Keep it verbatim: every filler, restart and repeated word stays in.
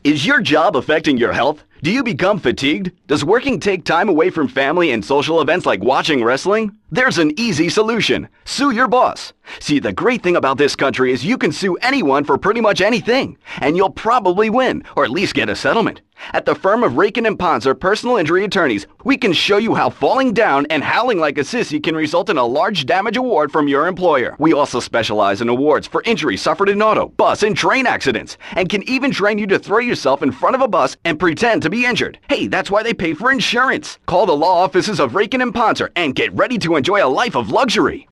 Is your job affecting your health? Do you become fatigued? Does working take time away from family and social events like watching wrestling? There's an easy solution. Sue your boss. See, the great thing about this country is you can sue anyone for pretty much anything, and you'll probably win, or at least get a settlement. At the firm of Rakin and Ponzer Personal Injury Attorneys, we can show you how falling down and howling like a sissy can result in a large damage award from your employer. We also specialize in awards for injuries suffered in auto, bus, and train accidents, and can even train you to throw yourself in front of a bus and pretend to be injured. Hey, that's why they pay for insurance. Call the law offices of Rakin and Ponzer and get ready to enjoy a life of luxury.